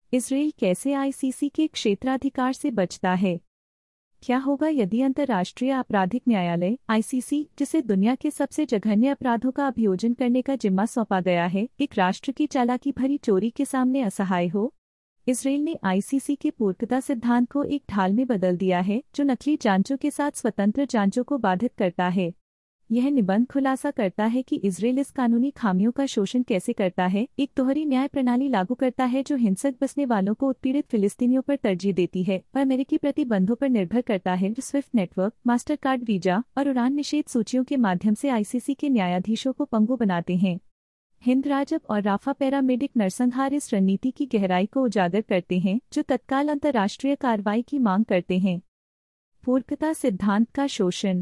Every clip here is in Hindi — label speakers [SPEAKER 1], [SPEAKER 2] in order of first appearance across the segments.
[SPEAKER 1] इजराइल कैसे आईसीसी के क्षेत्राधिकार से बचता है? क्या होगा यदि अंतर्राष्ट्रीय आपराधिक न्यायालय आईसीसी, जिसे दुनिया के सबसे जघन्य अपराधों का अभियोजन करने का जिम्मा सौंपा गया है, एक राष्ट्र की चालाकी भरी चोरी के सामने असहाय हो? इजराइल ने आईसीसी के पूर्वता सिद्धांत को एक ढाल में बदल दिया है, जो नकली जांचों के साथ स्वतंत्र जांचों को बाधित करता है। यह निबंध खुलासा करता है कि इजराइल इस कानूनी खामियों का शोषण कैसे करता है, एक दोहरी न्याय प्रणाली लागू करता है जो हिंसक बसने वालों को उत्पीड़ित फिलिस्तीनियों पर तरजीह देती है और अमेरिकी प्रतिबंधों पर निर्भर करता है, जो SWIFT network, Mastercard Visa और उड़ान निषेध सूचियों के माध्यम से आईसीसी के न्यायाधीशों को पंगु बनाते हैं। हिंद राजब और राफा पैरामेडिक नरसंहार इस रणनीति की गहराई को उजागर करते हैं, जो तत्काल अंतर्राष्ट्रीय कार्रवाई की मांग करते हैं। पूर्वता सिद्धांत का शोषण।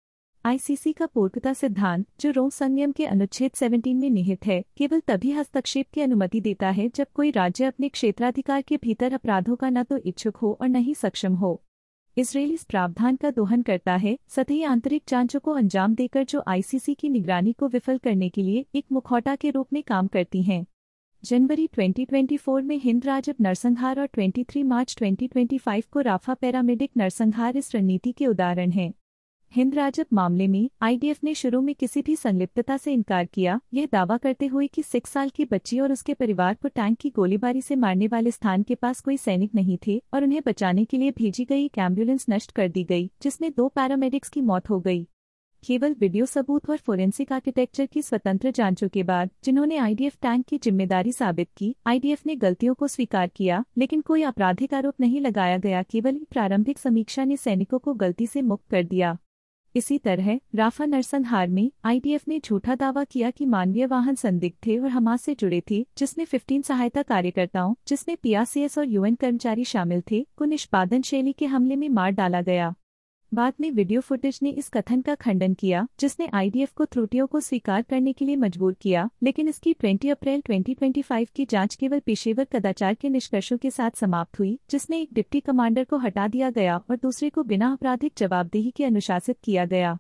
[SPEAKER 1] आईसीसी का पूर्वता सिद्धांत, जो रोम संनियम के अनुच्छेद 17 में निहित है, केवल तभी हस्तक्षेप की अनुमति देता है जब कोई राज्य अपने क्षेत्राधिकार के भीतर अपराधों का न तो इच्छुक हो और न ही सक्षम हो। इजराइल इस प्रावधान का दोहन करता है, सतही आंतरिक जांचों को अंजाम देकर जो आईसीसी की निगरानी को विफल करने के लिए एक मुखौटा के रूप में काम करती हैं। जनवरी 2024 में हिंद राजब नरसंहार और 23 मार्च 2025 को राफा पैरामेडिक नरसंहार इस रणनीति के उदाहरण हैं। हिंद राजब मामले में आईडीएफ ने शुरू में किसी भी संलिप्तता से इनकार किया, यह दावा करते हुए कि 6 साल की बच्ची और उसके परिवार को टैंक की गोलीबारी से मारने वाले स्थान के पास कोई सैनिक नहीं थे और उन्हें बचाने के लिए भेजी गई एक एम्बुलेंस नष्ट कर दी गई, जिसमें 2 पैरामेडिक्स की मौत हो गई। केवल वीडियो सबूत और फोरेंसिक आर्किटेक्चर की स्वतंत्र जांचों के बाद, जिन्होंने आईडीएफ टैंक की जिम्मेदारी साबित की, आईडीएफ ने गलतियों को स्वीकार किया, लेकिन कोई आपराधिक आरोप नहीं लगाया गया। केवल प्रारंभिक समीक्षा ने सैनिकों को गलती से मुक्त कर दिया। इसी तरह राफा नरसंहार में आईडीएफ ने झूठा दावा किया कि मानवीय वाहन संदिग्ध थे और हमास से जुड़े थे, जिसमें 15 सहायता कार्यकर्ताओं, जिसमें पीआरसीएस और यूएन कर्मचारी शामिल थे, को निष्पादन शैली के हमले में मार डाला गया। बाद में वीडियो फुटेज ने इस कथन का खंडन किया, जिसने आईडीएफ को त्रुटियों को स्वीकार करने के लिए मजबूर किया, लेकिन इसकी 20 अप्रैल 2025 की जांच केवल पेशेवर कदाचार के निष्कर्षों के साथ समाप्त हुई, जिसमें एक डिप्टी कमांडर को हटा दिया गया और दूसरे को बिना आपराधिक जवाबदेही के अनुशासित किया गया।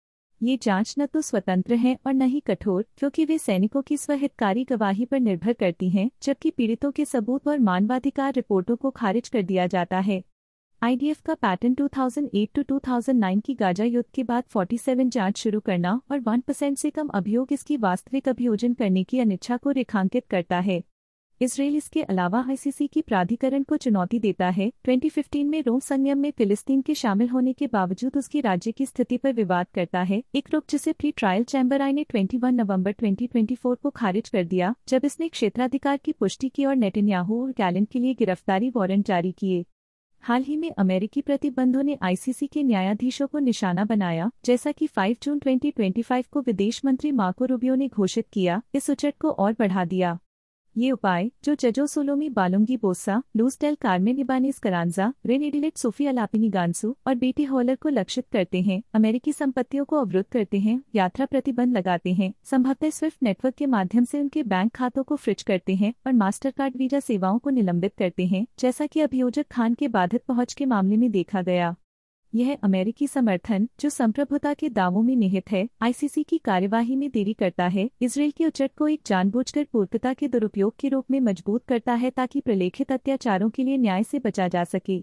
[SPEAKER 1] ये जांच न तो स्वतंत्र है और न ही कठोर, क्योंकि वे सैनिकों की स्वहितकारी गवाही पर निर्भर करती हैं, जबकि पीड़ितों के सबूत और मानवाधिकार रिपोर्टों को खारिज कर दिया जाता है। आईडीएफ का पैटर्न 2008 to 2009 की गाजा युद्ध के बाद 47 जांच शुरू करना और 1% से कम अभियोग इसकी वास्तविक अभियोजन करने की अनिच्छा को रेखांकित करता है। इजराइल इसके अलावा आईसीसी की प्राधिकरण को चुनौती देता है। 2015 में रोम संनियम में फिलिस्तीन के शामिल होने के बावजूद उसकी राज्य की स्थिति पर विवाद करता है, एक रुख जिसे प्री ट्रायल चैम्बर आई ने 21 नवंबर 2024 को खारिज कर दिया, जब इसने क्षेत्राधिकार की पुष्टि की और नेतन्याहू और गैलेंट के लिए गिरफ्तारी वारंट जारी किए। हाल ही में अमेरिकी प्रतिबंधों ने आईसीसी के न्यायाधीशों को निशाना बनाया, जैसा कि 5 जून 2025 को विदेश मंत्री मार्को रूबियो ने घोषित किया, इस उचट को और बढ़ा दिया। ये उपाय, जो जजो Solomy Balungi Bossa, Luz del Carmen Ibanez Carranza, Reine Adelaide Sophie Alapini Gansou और बेटी हॉलर को लक्षित करते हैं, अमेरिकी संपत्तियों को अवरुद्ध करते हैं, यात्रा प्रतिबंध लगाते हैं, संभवतः स्विफ्ट नेटवर्क के माध्यम से उनके बैंक खातों को फ्रीज करते हैं और मास्टर कार्ड वीजा सेवाओं को निलंबित करते हैं, जैसा कि अभियोजक खान के बाधित पहुंच के मामले में देखा गया। यह अमेरिकी समर्थन, जो संप्रभुता के दावों में निहित है, आईसीसी की कार्यवाही में देरी करता है, इजराइल की उचट को एक जानबूझकर पूर्वता के दुरुपयोग के रूप में मजबूत करता है ताकि प्रलेखित अत्याचारों के लिए न्याय से बचा जा सके।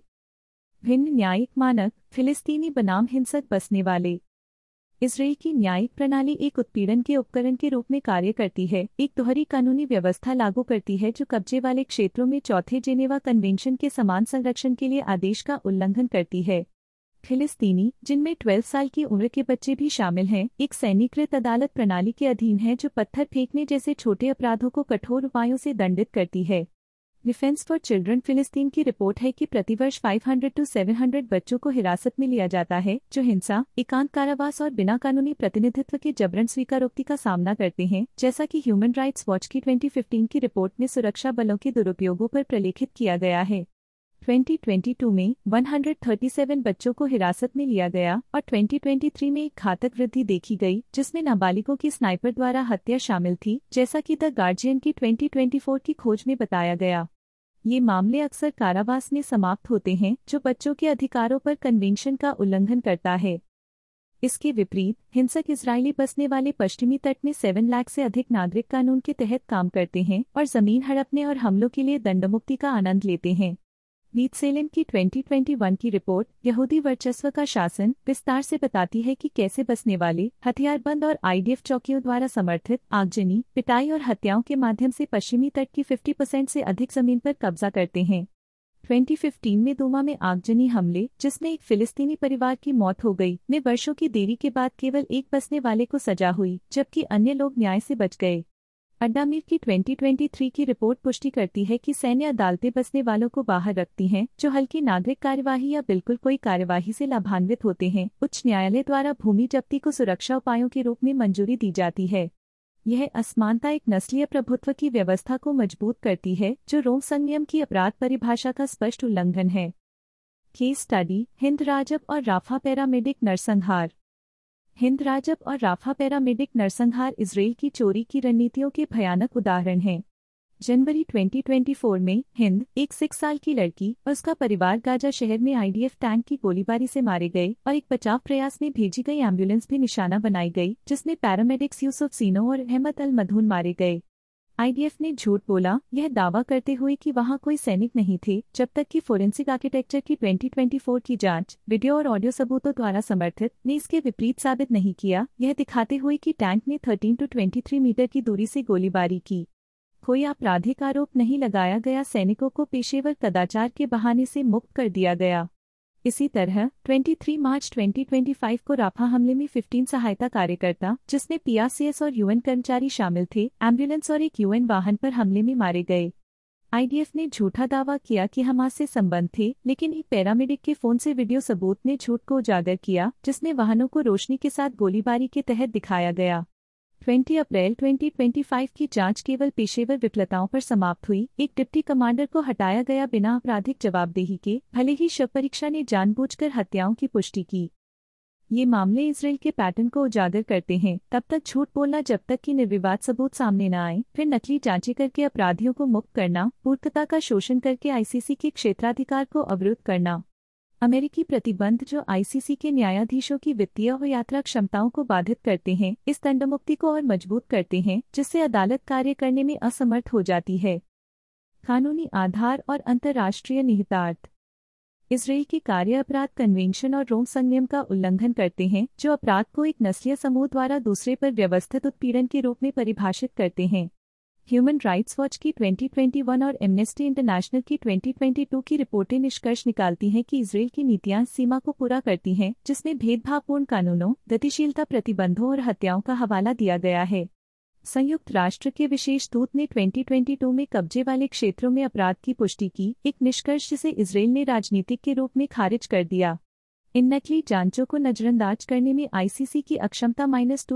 [SPEAKER 1] भिन्न न्यायिक मानक, फिलिस्तीनी बनाम हिंसक बसने वाले। इजराइल की न्यायिक प्रणाली एक उत्पीड़न के उपकरण के रूप में कार्य करती है, एक दोहरी कानूनी व्यवस्था लागू करती है जो कब्जे वाले क्षेत्रों में चौथे जेनेवा कन्वेंशन के समान संरक्षण के लिए आदेश का उल्लंघन करती है। फिलिस्तीनी, जिनमें 12 साल की उम्र के बच्चे भी शामिल हैं, एक सैन्यीकृत अदालत प्रणाली के अधीन है जो पत्थर फेंकने जैसे छोटे अपराधों को कठोर उपायों से दंडित करती है। डिफेंस फॉर चिल्ड्रन फिलिस्तीन की रिपोर्ट है कि प्रतिवर्ष 500 to 700 बच्चों को हिरासत में लिया जाता है, जो हिंसा, एकांत कारावास और बिना कानूनी प्रतिनिधित्व के जबरन स्वीकारोक्ति का सामना करते हैं, जैसा कि ह्यूमन राइट्स वॉच की 2015 की रिपोर्ट में सुरक्षा बलों के दुरुपयोगों पर प्रलेखित किया गया है। 2022 में 137 बच्चों को हिरासत में लिया गया और 2023 में एक घातक वृद्धि देखी गई, जिसमें नाबालिगों की स्नाइपर द्वारा हत्या शामिल थी, जैसा कि द गार्जियन की 2024 की खोज में बताया गया। ये मामले अक्सर कारावास में समाप्त होते हैं, जो बच्चों के अधिकारों पर कन्वेंशन का उल्लंघन करता है। इसके विपरीत हिंसक इजरायली बसने वाले पश्चिमी तट में 7 लाख से अधिक नागरिक कानून के तहत काम करते हैं और जमीन हड़पने और हमलों के लिए दंडमुक्ति का आनंद लेते हैं। बीतसेलेम की 2021 की रिपोर्ट यहूदी वर्चस्व का शासन विस्तार से बताती है कि कैसे बसने वाले हथियारबंद और आईडीएफ चौकियों द्वारा समर्थित आगजनी, पिटाई और हत्याओं के माध्यम से पश्चिमी तट की 50% से अधिक जमीन पर कब्जा करते हैं। 2015 में दूमा में आगजनी हमले, जिसमें एक फिलिस्तीनी परिवार की मौत हो गई, में वर्षों की देरी के बाद केवल एक बसने वाले को सजा हुई, जबकि अन्य लोग न्याय से बच गए। अड्डामीर की 2023 की रिपोर्ट पुष्टि करती है कि सैन्य अदालतें बसने वालों को बाहर रखती हैं जो हल्की नागरिक कार्यवाही या बिल्कुल कोई कार्यवाही से लाभान्वित होते हैं। उच्च न्यायालय द्वारा भूमि जब्ती को सुरक्षा उपायों के रूप में मंजूरी दी जाती है। यह असमानता एक नस्लीय प्रभुत्व की व्यवस्था को मजबूत करती है, जो रोम संनियम की अपराध परिभाषा का स्पष्ट उल्लंघन है। केस स्टडी: हिंद राजब और राफा पैरामेडिक नरसंहार। हिंद राजब और राफा पैरामेडिक नरसंहार इजराइल की चोरी की रणनीतियों के भयानक उदाहरण हैं। जनवरी 2024 में हिंद, एक 6 साल की लड़की और उसका परिवार गाजा शहर में आईडीएफ टैंक की गोलीबारी से मारे गए और एक बचाव प्रयास में भेजी गई एम्बुलेंस भी निशाना बनाई गई, जिसमें पैरामेडिक्स यूसुफ सीनो और अहमद अल मधून मारे गए। आईडीएफ ने झूठ बोला, यह दावा करते हुए कि वहां कोई सैनिक नहीं थे, जब तक कि फोरेंसिक आर्किटेक्चर की 2024 की जांच वीडियो और ऑडियो सबूतों द्वारा समर्थित ने इसके विपरीत साबित नहीं किया, यह दिखाते हुए कि टैंक ने 13 to 23 मीटर की दूरी से गोलीबारी की। कोई आपराधिक आरोप नहीं लगाया गया, सैनिकों को पेशेवर कदाचार के बहाने से मुक्त कर दिया गया। इसी तरह 23 मार्च 2025 को राफा हमले में 15 सहायता कार्यकर्ता, जिसमें पीआरसीएस और यूएन कर्मचारी शामिल थे, एम्बुलेंस और एक यूएन वाहन पर हमले में मारे गए। आईडीएफ ने झूठा दावा किया कि हमास से संबंध थे, लेकिन एक पैरामेडिक के फोन से वीडियो सबूत ने झूठ को उजागर किया, जिसमें वाहनों को रोशनी के साथ गोलीबारी के तहत दिखाया गया। 20 अप्रैल 2025 की जांच केवल पेशेवर विफलताओं पर समाप्त हुई। एक डिप्टी कमांडर को हटाया गया बिना आपराधिक जवाबदेही के, भले ही शव परीक्षा ने जानबूझकर हत्याओं की पुष्टि की। ये मामले इजराइल के पैटर्न को उजागर करते हैं, तब तक झूठ बोलना जब तक कि निर्विवाद सबूत सामने न आए, फिर नकली जांचें करके अपराधियों को मुक्त करना, पूर्णता का शोषण करके आईसीसी के क्षेत्राधिकार को अवरुद्ध करना। अमेरिकी प्रतिबंध जो आईसीसी के न्यायाधीशों की वित्तीय और यात्रा क्षमताओं को बाधित करते हैं, इस दंडमुक्ति को और मजबूत करते हैं, जिससे अदालत कार्य करने में असमर्थ हो जाती है। कानूनी आधार और अंतर्राष्ट्रीय निहितार्थ: इजराइल के कार्य अपराध कन्वेंशन और रोम संनियम का उल्लंघन करते हैं, जो अपराध को एक नस्लीय समूह द्वारा दूसरे पर व्यवस्थित उत्पीड़न के रूप में परिभाषित करते हैं। ह्यूमन राइट्स वॉच की 2021 और एमनेस्टी इंटरनेशनल की 2022 की रिपोर्टें निष्कर्ष निकालती हैं कि इजराइल की नीतियां सीमा को पूरा करती हैं, जिसमें भेदभावपूर्ण कानूनों, गतिशीलता प्रतिबंधों और हत्याओं का हवाला दिया गया है। संयुक्त राष्ट्र के विशेष दूत ने 2022 में कब्जे वाले क्षेत्रों में अपराध की पुष्टि की, एक निष्कर्ष जिसे इजराइल ने राजनीतिक के रूप में खारिज कर दिया। इन नकली जांचों को नजरअंदाज करने में आईसीसी की अक्षमता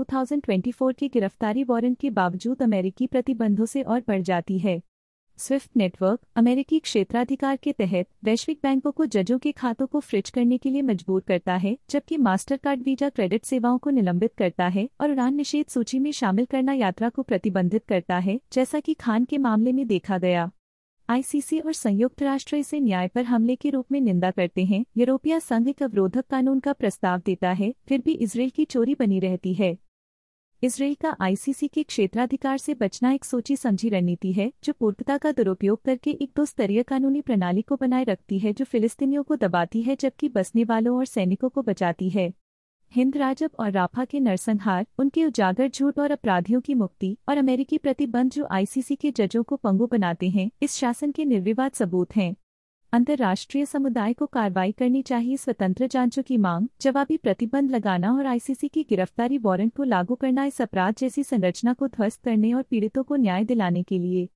[SPEAKER 1] -2024 के गिरफ्तारी वारंट के बावजूद अमेरिकी प्रतिबंधों से और बढ़ जाती है। स्विफ्ट नेटवर्क अमेरिकी क्षेत्राधिकार के तहत वैश्विक बैंकों को जजों के खातों को फ्रीज करने के लिए मजबूर करता है, जबकि मास्टरकार्ड वीजा क्रेडिट सेवाओं को निलंबित करता है और उड़ान निषेध सूची में शामिल करना यात्रा को प्रतिबंधित करता है, जैसा कि खान के मामले में देखा गया। आईसीसी और संयुक्त राष्ट्र इसे न्याय पर हमले के रूप में निंदा करते हैं। यूरोपीय संघ एक अवरोधक कानून का प्रस्ताव देता है, फिर भी इजराइल की चोरी बनी रहती है। इजराइल का आईसीसी के क्षेत्राधिकार से बचना एक सोची समझी रणनीति है, जो पूर्णता का दुरुपयोग करके एक 2 स्तरीय कानूनी प्रणाली को बनाए रखती है, जो फिलिस्तीनियों को दबाती है जबकि बसने वालों और सैनिकों को बचाती है। हिंद राजब और राफा के नरसंहार, उनके उजागर झूठ और अपराधियों की मुक्ति, और अमेरिकी प्रतिबंध जो आईसीसी के जजों को पंगु बनाते हैं, इस शासन के निर्विवाद सबूत हैं। अंतर्राष्ट्रीय समुदाय को कार्रवाई करनी चाहिए, स्वतंत्र जांचों की मांग, जवाबी प्रतिबंध लगाना और आईसीसी की गिरफ्तारी वारंट को लागू करना इस अपराध जैसी संरचना को ध्वस्त करने और पीड़ितों को न्याय दिलाने के लिए।